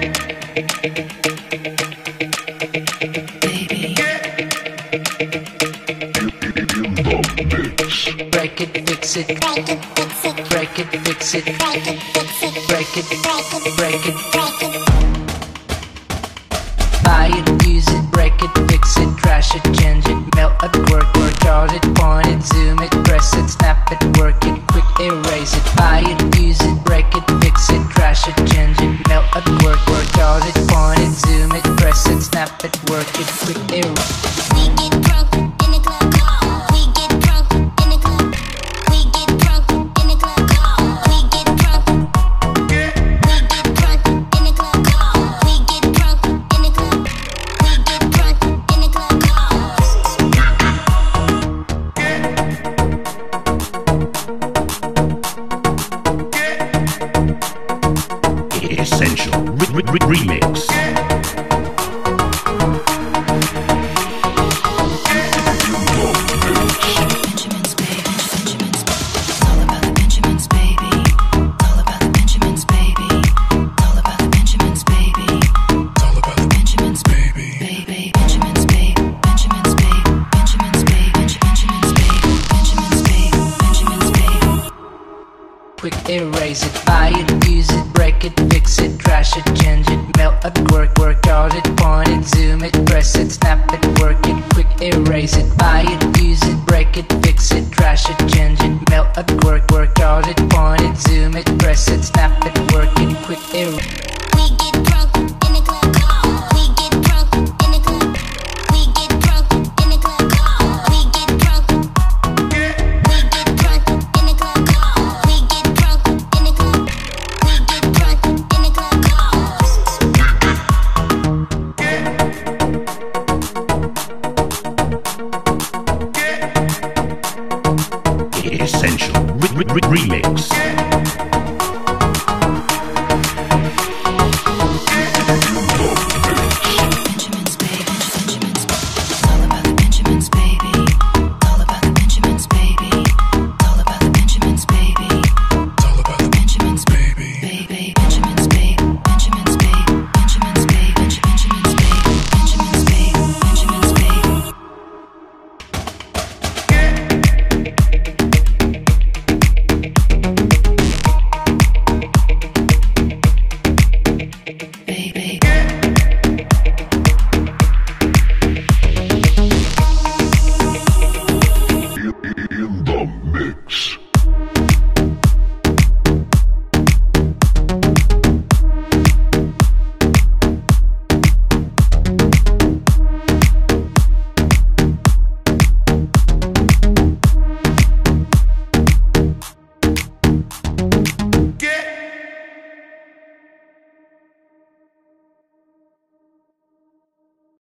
Break it, fix it. Break it, fix it. Break it, fix it. Break it, fix it. Break it, break it, break it. Buy it, use it, break it, fix it, trash it, change it, melt at work, charge it, point it, zoom it, press it, snap it, work it, quick erase it. Buy it, use it, break it, fix it, trash it, change it, melt at work, charge it, point it, zoom it, press it, snap it, work it, quick erase. We get drunk in the club. We get drunk in the club. We get drunk in the club. We get drunk. We get drunk in the club. We get drunk in the club. We get drunk in the club. Essential Remix. Quick erase it, buy it, use it, break it, fix it, trash it, change it, melt at work, charge it, point it, zoom it, press it, snap it, work it, quick erase it, buy it, use it, break it, fix it, trash it, change it, melt at work, charge it, point it, zoom it, press it, snap it, work it, quick erase. We get drunk in the club. We get drunk in the club. We get drunk in the club. We get drunk. We get drunk in the club. We get drunk in the club. We get drunk in the club. Essential Remix. Thank you.